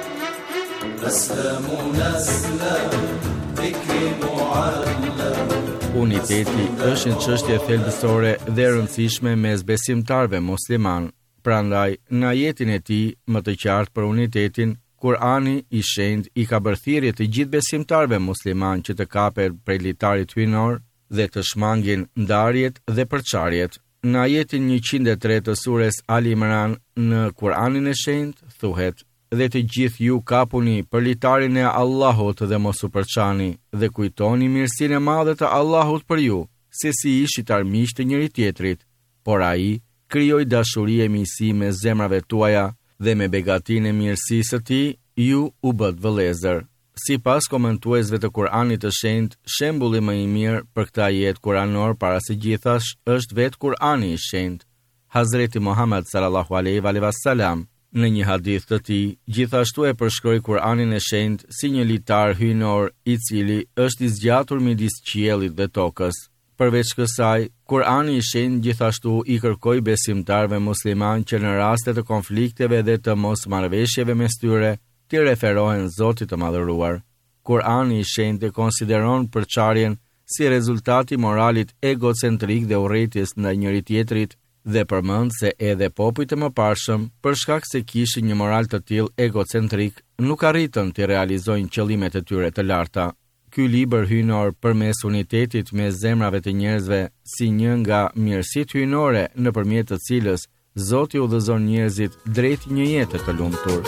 G: Uniteti është një çështje thelbësore dhe e rëndësishme mes besimtarëve musliman. Prandaj, në ajetin e tij më të qartë për unitetin, Kurani i shenjtë i ka bërë thirrje të gjithë besimtarëve musliman që të kapen prej litarit hyjnor dhe të shmangin ndarjet dhe përçarjet. Në ajetin 103 të sures Ali Imran në Kur'anin e shenjtë thuhet: "Dhe të gjithë ju kapuni për litarin e Allahut dhe mos u përçani dhe kujtoni mirësinë e madhe të Allahut për ju, se si ishit armiq të njëri tjetrit, por ai krijoi dashuri e miqësi me zemrave tuaja dhe me begatinë e mirësisë së tij ju u bët vëllezër." Sipas komentuesve të Kur'anit të shenjtë, shembulli më i mirë për këtë ajet kuranor para së gjithash është vetë Kur'ani i shenjtë. Hazreti Muhammed sallallahu alaihi wasallam në një hadith të tij gjithashtu e përshkroi Kur'anin e shenjtë si një litar hyjnor i cili është i zgjatur midis qiellit dhe tokës. Përveç kësaj, Kur'ani i shenjtë gjithashtu i kërkoi besimtarëve musliman që në raste të konflikteve dhe të mosmarrëveshjeve mes tyre të referohen Zotit të Madhëruar. Kur'ani i shenjtë konsideron përçarjen si rezultati moralit egocentrik dhe urrëties ndaj njëri tjetrit dhe përmend se edhe popujt e mëparshëm, për shkak se kishin një moral të tillë egocentrik, nuk arritën të realizojnë qëllimet e tyre të larta. Ky libër hyjnor përmes unitetit me zemrave të njerëzve si një nga mirësitë hyjnore nëpërmjet të cilës Zoti udhëzon njerëzit drejt një jete të lumtur.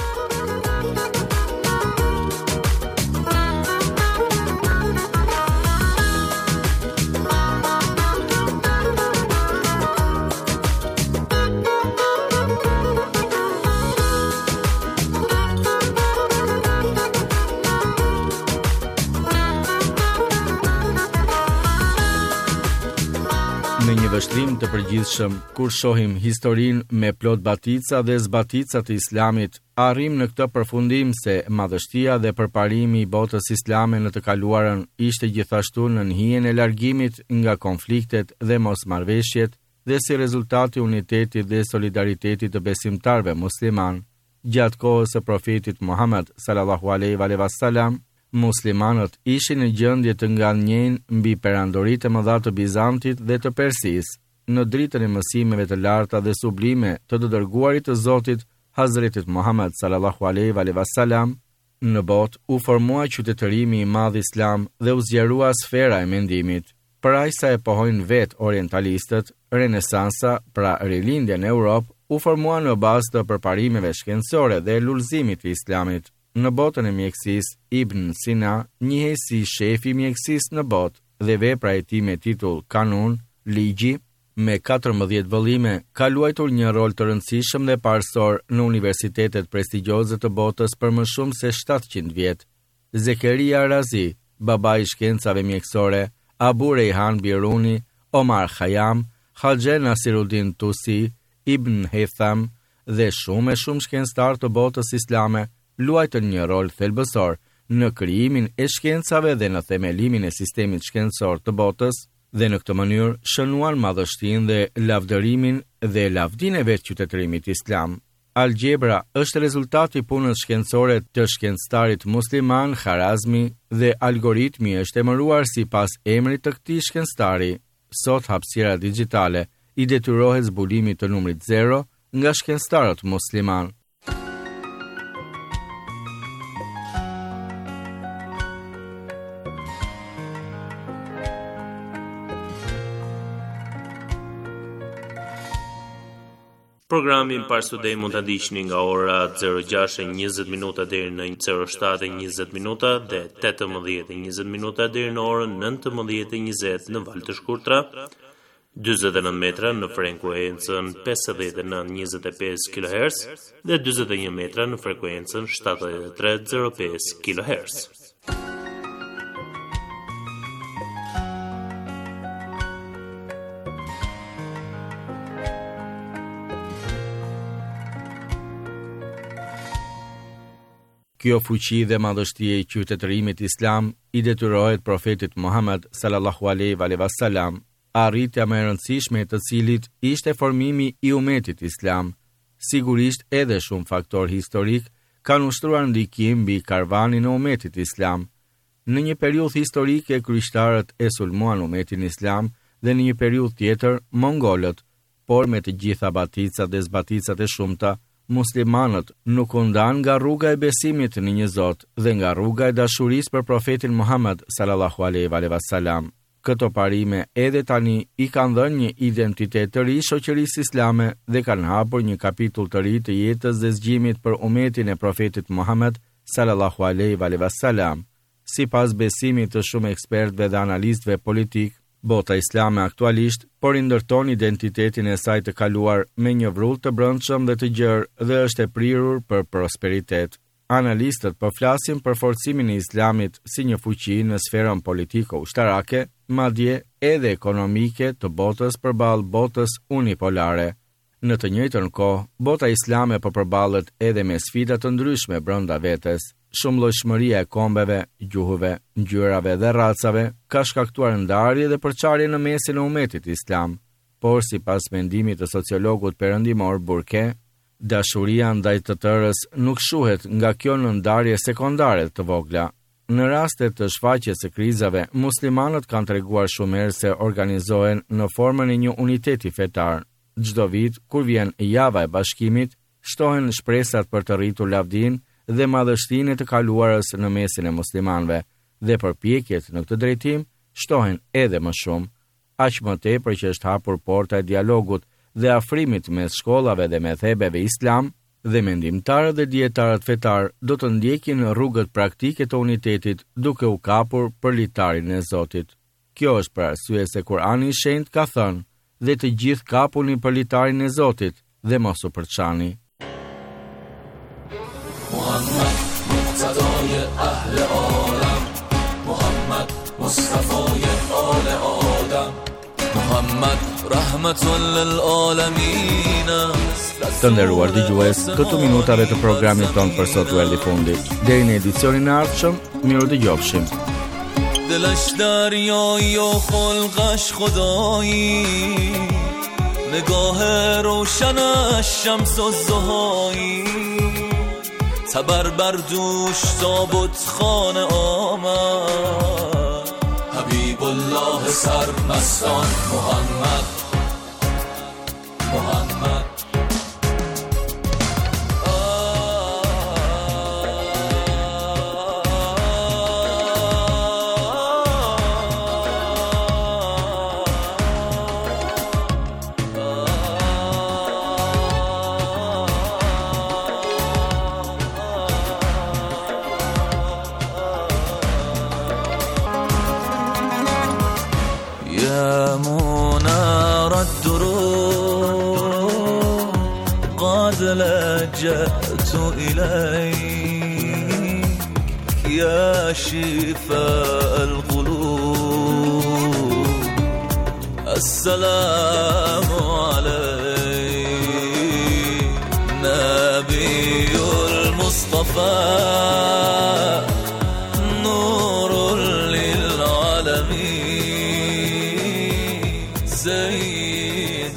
G: Në një vështrim të përgjithshëm, kur shohim historinë me plot batica dhe zbatica të Islamit, arrim në këtë përfundim se madhështia dhe përparimi i botës islame në të kaluarën ishte gjithashtu në hijen e largimit nga konfliktet dhe mosmarrëveshjet dhe si rezultati unitetit dhe solidaritetit të besimtarëve musliman. Gjatë kohës së profetit Muhammed sallallahu alaihi wasallam, muslimanët ishin në gjendje të ngallënjejnë mbi perandoritë e mëdha të Bizantit dhe të Persisë, në dritën e mësimeve të larta dhe sublime të dërguarit të Zotit, Hazretit Muhammed sallallahu alaihi wasallam. Në botë u formua qytetërimi i madh islam dhe u zgjerua sfera e mendimit. Për aq sa e pohojnë vetë orientalistët, Renesansa, pra rilindja në Europë, u formua në bazë të përparimeve shkencore dhe lulëzimit të Islamit. Në botën e mjekësisë, Ibn Sina njihej si shefi i mjekësisë në botë dhe vepra e tij me titull Kanun, ligji, me 14 vëllime, ka luajtur një rol të rëndësishëm dhe parsor në universitetet prestigjioze të botës për më shumë se 700 vjet. Zekeria Razi, babai i shkencave mjekësore, Abu Rejhan Biruni, Omar Khayyam, Haxhe Nasiruddin Tusi, Ibn Haytham dhe shumë shkencëtar të botës islame luajtën një rol thelbësor në krijimin e shkencave dhe në themelimin e sistemit shkencor të botës dhe në këtë mënyrë shënuan madhështinë dhe lavdërimin dhe lavdinë e vetë qytetërimit islam. Algebra është rezultati i punës shkencore të shkencëtarit musliman Kharazmi dhe algoritmi është emëruar sipas emrit të këtij shkencëtari. Sot hapësira digjitale i detyrohet zbulimit të numrit 0 nga shkencëtarët musliman.
H: Programin Parsudej mund ta ndiqni nga ora 06:20 minuta deri në 07:20 minuta dhe 18:20 minuta deri në orën 19:20 në valë të shkurtra, 49 metra në frekuencën 59.25 kHz dhe 41 metra në frekuencën 73.05 kHz. Kjo fuqi dhe madhështia e qytetërimit islam i detyrohet profetit Muhammed sallallahu alaihi wasallam, arritja më e rëndësishme të cilit ishte formimi i umetit islam. Sigurisht edhe shumë faktor historik kanë ushtruar ndikim mbi karvanin e umetit islam. Në një periudhë historike kryeqtarët e sulmuan umetin islam dhe në një periudhë tjetër mongolët, por me të gjitha baticat dhe zbaticat e shumta,
G: muslimanët nuk u ndan nga rruga e besimit në një Zot dhe nga rruga e dashurisë për profetin Muhammed sallallahu alaihi wasallam. Këto parime edhe tani i kanë dhënë një identitet të ri shoqërisë islame dhe kanë hapur një kapitull të ri të jetës dhe zgjimit për umetin e profetit Muhammed sallallahu alaihi wasallam. Sipas besimit të shumë ekspertëve dhe analistëve politik, bota islame aktualisht por i ndërton identitetin e saj të kaluar me një vrull të brendshëm dhe të gjerë dhe është e prirur për prosperitet. Analistët po flasin për forcimin e islamit si një fuqi në sferën politiko-ushtarake, madje edhe ekonomike të botës përballë botës unipolare. Në të njëjtën kohë, bota islame po përballet edhe me sfida të ndryshme brenda vetes. Shumëllojshmëria e kombeve, gjuhëve, ngjyrave dhe racave ka shkaktuar ndarje dhe përçarje në mesin e umetit islam, por sipas mendimit të sociologut perëndimor Burke, dashuria ndaj të tërës nuk shuhet nga kjo nëndarje sekondare të vogla. Në raste të shfaqjes së krizave, muslimanët kanë treguar shumë herë se organizohen në formën e një uniteti fetar. Çdo vit, kur vjen java e bashkimit, shtohen shpresat për të rritur lavdinë dhe madhështinë të kaluarës në mesin e muslimanëve, dhe përpjekjet në këtë drejtim shtohen edhe më shumë, aq më tepër që është hapur porta e dialogut dhe afrimit mes shkollave dhe methebeve islam, dhe mendimtarët dhe dietarët fetar do të ndjekin rrugët praktike të unitetit duke u kapur për litarin e Zotit. Kjo është për arsye se Kurani i Shenjtë ka thënë: "Dhe të gjithë kapuni për litarin e Zotit dhe mos u përçani."
I: محمد مقتدای اهل عالم، محمد مصطفای آل آدم، محمد رحمت للعالمین.
G: Të nderuar dëgjues, këto minutave të programit tonë për sot u erdhi fundi. Deri në edicionin e ardhshëm, miru dëgjofshim.
I: دلش دریایی و خلقش خدایی، نگاه روشنش شمس الضحایی، تبر بر دوش تابوت خانه آمد، حبیب الله سرمستان محمد محمد.
J: يا منار الدروب قد لجأت إليك يا شفاء القلوب، السلام عليك نبي المصطفى نور للعالمين سيد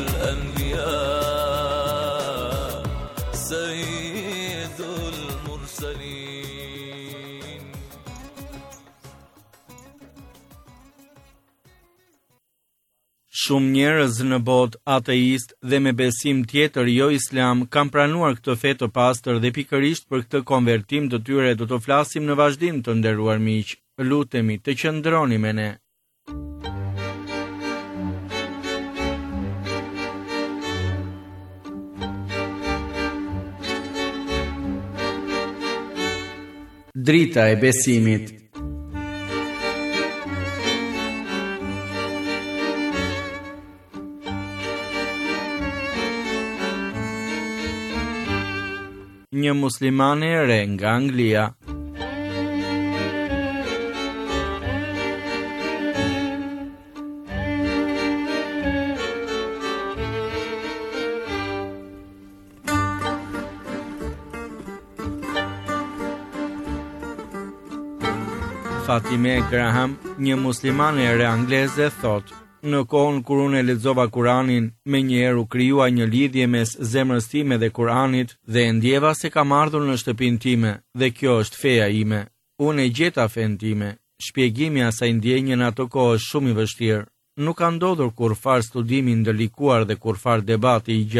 J: الأنبياء سيد المرسلين.
G: Shumë njerëz në botë ateist dhe me besim tjetër jo islam kanë pranuar këtë fe të pastër dhe pikërisht për këtë konvertim të tyre do të flasim në vazhdim, të nderuar miq. Lutemi të qëndroni me ne. Drita e besimit. Një muslimane e re nga Anglia. Fatime Graham, një muslimane e re angleze, thotë: "Në kohën kur unë lexova Kuranin, menjëherë u krijua një lidhje mes zemrës time dhe Kuranit dhe e ndjeva se kam ardhur në shtëpinë time dhe kjo është feja ime. Unë e gjeta fen time. Shpjegimi asaj ndjenje në ato kohë është shumë i vështirë. Nuk ka ndodhur kurfar studimi ndërlikuar dhe kurfar debati i gjatë,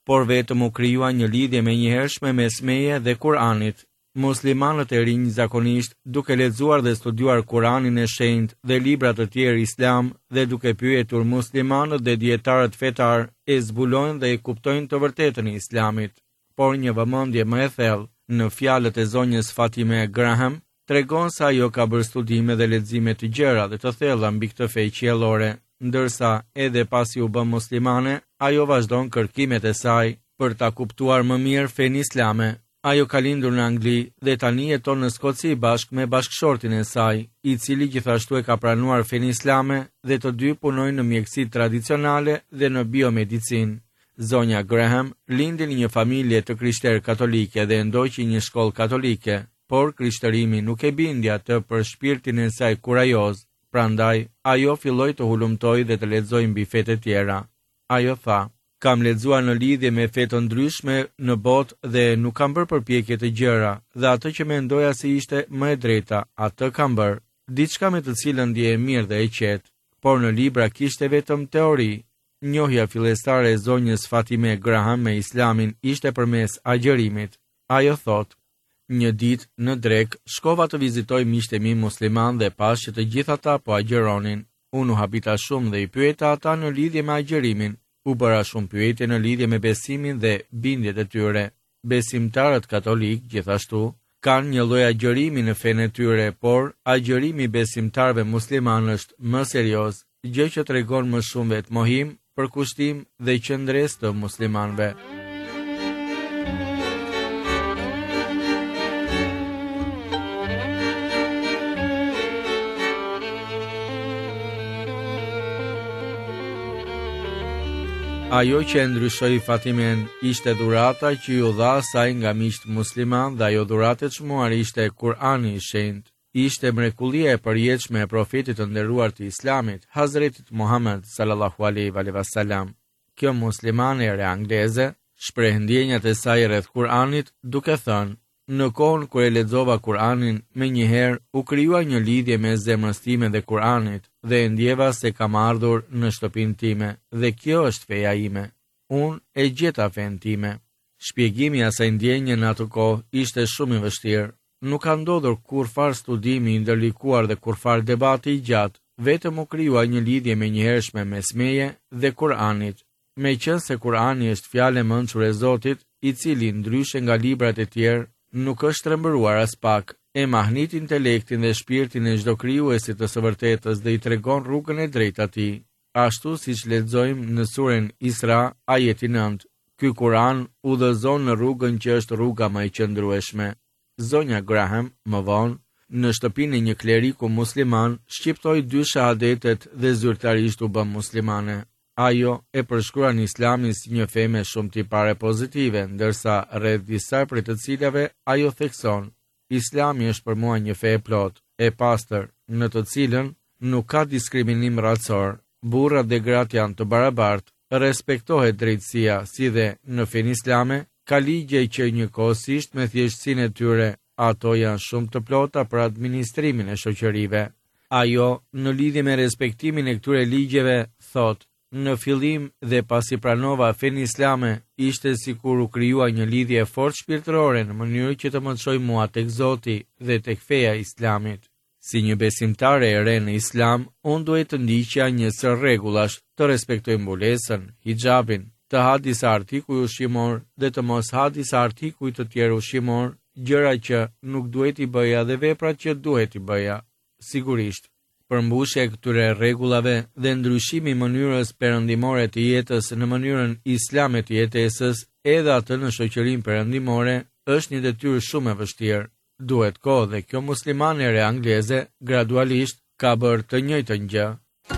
G: por vetëm u krijuar një lidhje menjëhershme mes meje dhe Kuranit. Muslimanët e rinj zakonisht, duke lexuar dhe studiuar Kuranin e Shenjtë dhe libra të tjerë islam dhe duke pyetur muslimanët dhe dietarët fetar, e zbulojnë dhe e kuptojnë të vërtetën e islamit. Por një vëmendje më e thellë në fjalët e zonjës Fatime Graham tregon se ajo ka bërë studime dhe lexime të gjera dhe të thella mbi këtë fe qiellore, ndërsa edhe pasi u bë muslimane, ajo vazhdon kërkimet e saj për ta kuptuar më mirë fenë islame. Ajo ka lindur në Angli dhe tani jeton në Skoci bashkë me bashkëshortin e saj, i cili gjithashtu e ka pranuar fenë islame dhe të dy punojnë në mjekësi tradicionale dhe në biomedicinë. Zonja Graham lindi në një familje të krishterë katolike dhe ndoqi një shkollë katolike, por krishtërimi nuk e bindi atë për shpirtin e saj kurajoz, prandaj ajo filloi të hulumtoi dhe të lexojë mbi fe të tjera. Ajo tha: "Kam lexuar në lidhje me fe të ndryshme në botë dhe nuk kam bërë përpjekje të gjëra, dhe atë që mendoja se ishte më e drejta, atë kam bërë, diçka me të cilën ndihem mirë dhe e qetë, por në libra kishte vetëm teori." Njohja fillestare e zonjës Fatime Graham me islamin ishte përmes agjërimit. Ajo thot: "Një ditë në drek shkova të vizitoj miqtë e mi musliman dhe pash që të gjithë ata po agjëronin. Unë u habita shumë dhe i pyeta ata në lidhje me agjërimin. U bëra shumë pyetje në lidhje me besimin dhe bindjet e tyre. Besimtarët katolik gjithashtu kanë një lloj agjërimi në fenë e tyre, por agjërimi besimtarëve musliman është më serioz, gjë që tregon më shumë vetmohim, përkushtim dhe qëndresë të muslimanëve. Ajo që e ndryshoi Fatimen ishte dhurata që ju dha saj nga miqtë musliman dhe ajo dhuratë e çmuar ishte Kurani i Shenjtë. Ishte mrekullia e përjetshme e profetit të nderuar të Islamit, Hazretit Muhammed sallallahu alaihi wasallam. Kjo muslimane e re angleze shpreh ndjenjat e saj rreth Kuranit duke thënë: "Në kohën kur e lexova Kuranin, menjëherë u krijua një lidhje mes zemrës time dhe Kuranit dhe e ndjeva se kam ardhur në shtëpinë time dhe kjo është feja ime. Unë e gjeta fenë time." Shpjegimi i asaj ndjenje në atë kohë ishte shumë i vështirë. Nuk ka ndodhur kurfar studimi i ndërlikuar dhe kurfar debati i gjatë, vetëm u krijua një lidhje menjëhershme mes meje dhe Kuranit. Meqense Kurani është fjalë e mençur e Zotit, i cili ndryshe nga librat e tjerë nuk është trembëruar as pak, e mahnit intelektin dhe shpirtin e çdo krijuesi të së vërtetës dhe i tregon rrugën e drejtë atij. Ashtu siç lexojmë në suren Isra, ajeti 9, ky Kuran udhëzon në rrugën që është rruga më e qëndrueshme. Zonja Graham, më vonë, në shtëpinë e një kleriku musliman, shqiptoi 2 shahadetet dhe zyrtarisht u bë muslimane. Ajo e përshkruan Islamin si një fe me shumë tipare pozitive, ndërsa rreth disa prej të cilave ajo thekson: "Islami është për mua një fe e plotë, e pastër, në të cilën nuk ka diskriminim racor, burrat dhe gratë janë të barabartë, respektohet drejtësia, si dhe në fenë islame ka ligje që njëkohësisht me thjeshtësinë e tyre, ato janë shumë të plota për administrimin e shoqërive." Ajo, në lidhje me respektimin e këtyre ligjeve, thot: "Në fillim dhe pasi pranova fenë islame, ishte sikur u krijua një lidhje fort shpirtërore në mënyrë që të më çojë mua tek Zoti dhe tek feja e Islamit. Si një besimtare e re në Islam, unë duhet të ndiqja një sër rregullash, të respektoj mbulesën, hijabin, të ha disa artikuj ushqimor dhe të mos ha disa artikuj të tjerë ushqimor, gjëra që nuk duhet i bëja dhe veprat që duhet i bëja. Sigurisht, përmbushja e këtyre rregullave dhe ndryshimi i mënyrës perëndimore të jetës në mënyrën islame të jetesës, edhe atë në shoqërinë perëndimore, është një detyrë shumë e vështirë. Duhet kohë dhe kjo muslimane e re angleze gradualisht ka bërë të njëjtën gjë.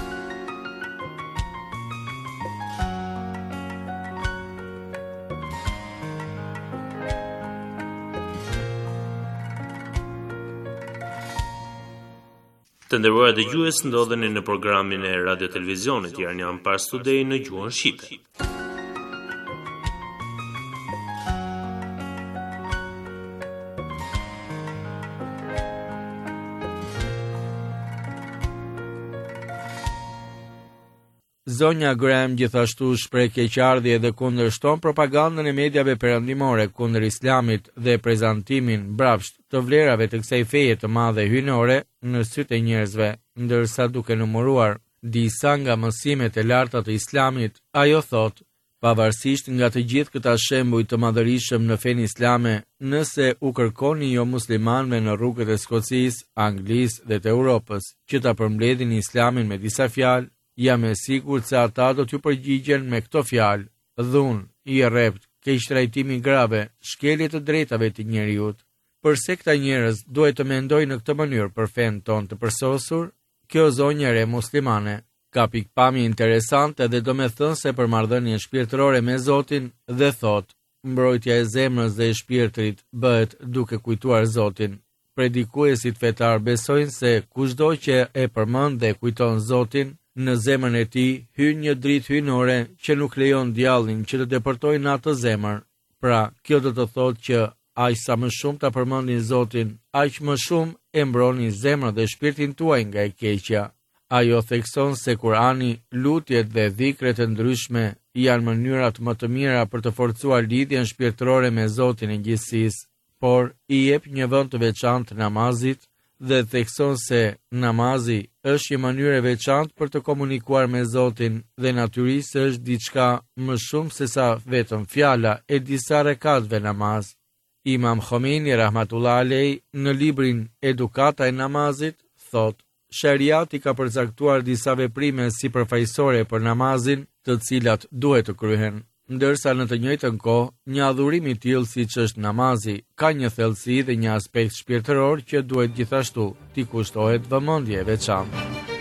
K: Të nderuar dëgjues, ndodheni në programin e Radio Televizionit Iranian Pars Today në gjuhën shqipe.
H: Zonja Graham gjithashtu shpreh keqardhje dhe kundërshton propagandën e mediave perëndimore kundër Islamit dhe prezantimin mbrapsht të vlerave të kësaj feje të madhe hyjnore në sytë e njerëzve, ndërsa duke numëruar disa nga mësimet e larta të Islamit, ajo thot: pavarësisht nga të gjithë këta shembuj të madhërisëm në fenë islame, nëse u kërkoni jo muslimanëve në rrugët e Skocisë, Anglisë dhe të Europës që ta përmbledhin Islamin me disa fjalë, jam e sigurt se ata do t'ju përgjigjen me këto fjalë: dhunë, i rrept, keqtrajtimi grave, shkelje të drejtave të njerëzit. Përse këta njerëz duhet të mendojnë në këtë mënyrë për fenë tonë të përsosur? Kjo zonjë e muslimane ka pikpamje interesante dhe domethënëse për marrëdhënien shpirtërore me Zotin dhe thot: mbrojtja e zemrës dhe e shpirtrit bëhet duke kujtuar Zotin. Predikuesit fetar besojnë se kushdo që e përmend dhe kujton Zotin, në zemrën e tij hyn një dritë hyjnore që nuk lejon djallin që të depërtojë në atë zemër. Pra, kjo do të thotë që aq sa më shumë ta përmendin Zotin, aq më shumë e mbroni zemrën dhe shpirtin tuaj nga e keqja. Ajo thekson se Kurani, lutjet dhe dhikret e ndryshme janë mënyrat më të mira për të forcuar lidhjen shpirtërore me Zotin e gjithësisë, por i jep një vend të veçantë namazit dhe thekson se namazi është një mënyrë e veçantë për të komunikuar me Zotin dhe natyrisht është diçka më shumë se sa vetëm fjala e disa rekatëve namaz. Imam Khomeini rahmatullah alej në librin Edukata e namazit thot: Shariati ka përcaktuar disa veprime sipërfaqësore për namazin, të cilat duhet të kryhen, ndërsa në të njëjtën kohë, një adhurim i tillë siç është namazi ka një thellësi dhe një aspekt shpirtëror që duhet gjithashtu t'i kushtohet vëmendje e veçantë.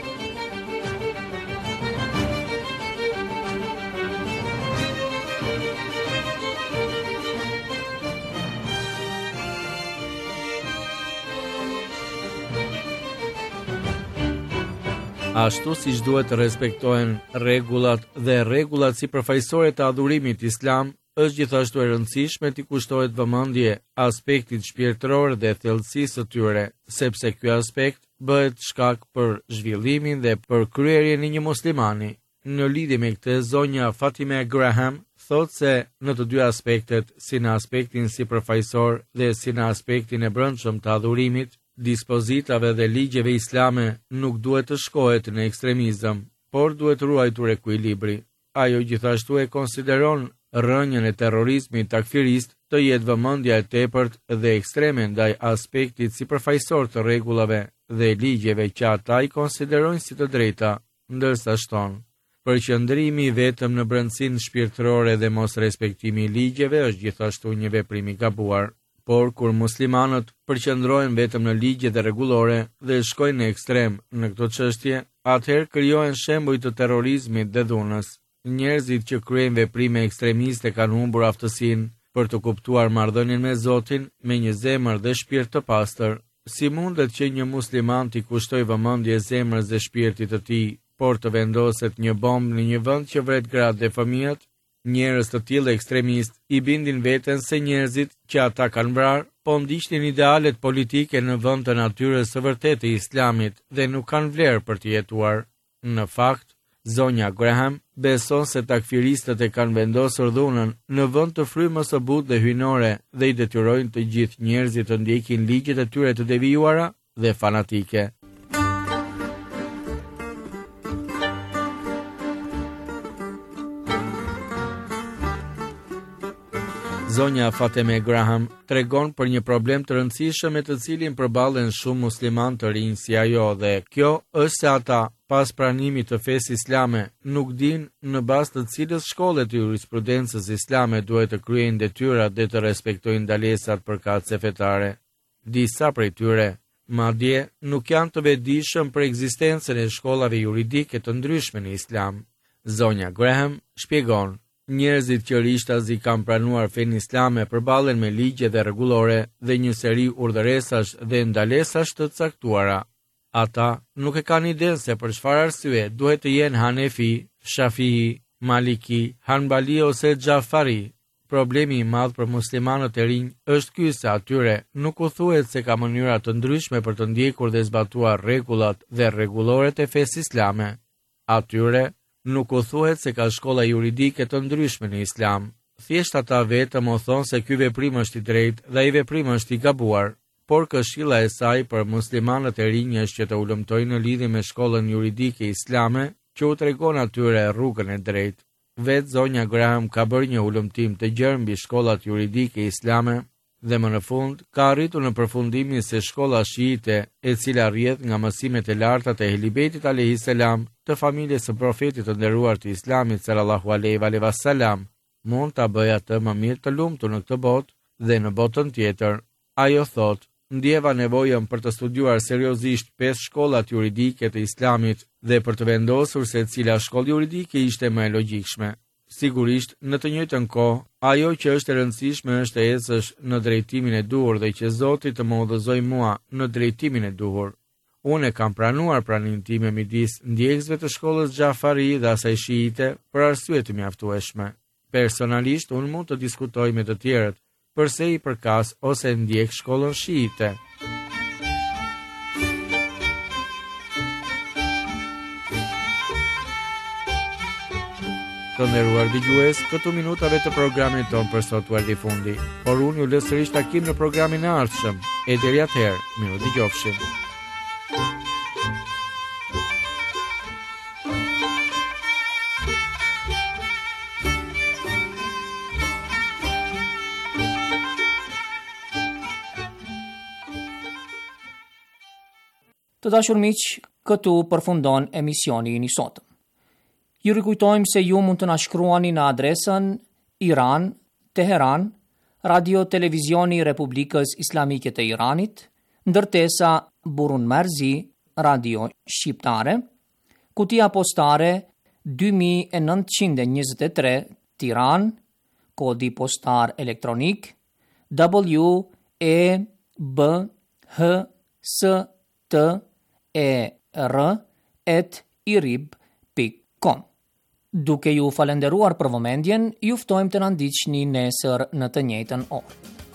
H: Ashtu siç duhet të respektohen rregullat dhe rregullat sipërfaqësore të adhurimit islam, është gjithashtu e rëndësishme t'i kushtohet vëmendje aspektit shpirtëror dhe thellësisë së tyre, sepse ky aspekt bëhet shkak për zhvillimin dhe për kryerjen e një muslimani. Në lidhje me këtë, zonja Fatime Graham thotë se në të dy aspektet, si në aspektin sipërfaqësor dhe si në aspektin e brendshëm të adhurimit, dispozitave dhe ligjeve islame nuk duhet të shkohet në ekstremizëm, por duhet ruajtur ekuilibri. Ajo gjithashtu e konsideron rrënjën e terrorizmit takfirist të jetë vëmendja e tepërt dhe ekstreme ndaj aspektit sipërfaqësor të rregullave dhe ligjeve që ata i konsiderojnë si të drejta, ndërsa shton: përqendrimi vetëm në brendësinë shpirtërore dhe mos respektimi i ligjeve është gjithashtu një veprim i gabuar. Por kur muslimanët përqendrohen vetëm në ligje dhe rregullore dhe shkojnë në ekstrem në këtë çështje, atëherë krijohen shembuj të terrorizmit dhe dhunës. Njerëzit që kryejnë veprime ekstremiste kanë humbur aftësinë për të kuptuar marrëdhënien me Zotin me një zemër dhe shpirt të pastër. Si mundet që një musliman t'i kushtojë vëmendje zemrës dhe shpirtit të tij, por të vendoset një bombë në një vend që vret gratë dhe fëmijët? Njerëz të tillë ekstremist i bindin veten se njerëzit që ata kanë vrarë po ndiqnin idealet politike në vend të natyrës së vërtetë të islamit dhe nuk kanë vlerë për të jetuar. Në fakt, zonja Graham beson se takfiristët e kanë vendosur dhunën në vend të frymës së butë dhe hyjnore dhe i detyrojnë të gjithë njerëzit të ndjekin ligjet e tyre të devijuara dhe fanatike. Zonja Fatime Graham tregon për një problem të rëndësishëm me të cilin përballen shumë muslimanë të rinj si ajo dhe kjo është se ata, pas pranimit të fesë islame, nuk dinë në bazë të cilës shkollet e jurisprudencës islame duhet të kryejnë detyrat dhe të respektojnë ndalesat përkatëse fetare. Disa prej tyre, madje, nuk janë të vetëdijshëm për ekzistencën e shkollave juridike të ndryshme në islam. Zonja Graham shpjegon: njerëzit që rishtazi kanë pranuar fenë islame përballen me ligje dhe rregullore dhe një seri urdhëresash dhe ndalesash të caktuara. Ata nuk e kanë idenë se për çfarë arsye duhet të jenë Hanefi, Shafii, Maliki, Hanbali ose Xhafari. Problemi i madh për muslimanët e rinj është ky se atyre nuk u thuhet se ka mënyra të ndryshme për të ndjekur dhe zbatuar rregullat dhe rregulloret e fesë islame. Atyre
G: Nuk u thuhet se ka shkolla juridike të ndryshme në Islam. Thjesht ata vetëm o thonë se ky veprim është i drejtë dhe ai veprim është i gabuar, por këshilla e saj për muslimanët e rinj është që të ulëmtojnë në lidhje me shkollën juridike islame, që u tregon atyre rrugën e drejtë. Vetë zonja Graham ka bërë një ulëmtim të gjerë mbi shkollat juridike islame dhe më në fund ka arritur në përfundimin se shkolla shiite, e cila rrjedh nga mësimet e larta të Ehlibetit alayhis salam, të familjes së profetit të nderuar të Islamit sallallahu alaihi wasallam, mund ta bëjë atë më mirë të lumtur në këtë botë dhe në botën tjetër. Ajo thotë: ndjeva nevojën për të studiuar seriozisht 5 shkollat juridike të Islamit dhe për të vendosur se cila shkollë juridike ishte më e logjikshme. Sigurisht, në të njëjtën kohë, ajo që është e rëndësishme është të ecësh në drejtimin e duhur dhe që Zoti të më udhëzojë mua në drejtimin e duhur. Unë kam pranuar pranimin tim midis ndjekësve të shkollës Xhafari dhe asaj shiite për arsye të mjaftueshme. Personalisht, unë mund të diskutoj me të tjerët përse i përkas ose ndjek shkollën shiite. Të nderuar dëgjues, këtu minutave të programit ton për sot u erdhi fundi, por unë ju lë sërish takim në programin e ardhshëm. E deri atëherë, miru dëgjofshim.
A: Të dashur miq, këtu përfundon emisioni i sotëm. Ju rikujtojmë se ju mund të na shkruani në adresën Iran, Teheran, Radio Televizioni Republikës Islamike të Iranit, ndërtesa Burun Marzi, Radio Shqiptare, kutia postare 2923 Tiran, kodi postar elektronik WEBHSTER@irib.com. Duke ju falenderuar për vëmendjen, ju ftojmë të na ndiqni nesër në të njëjtën orë.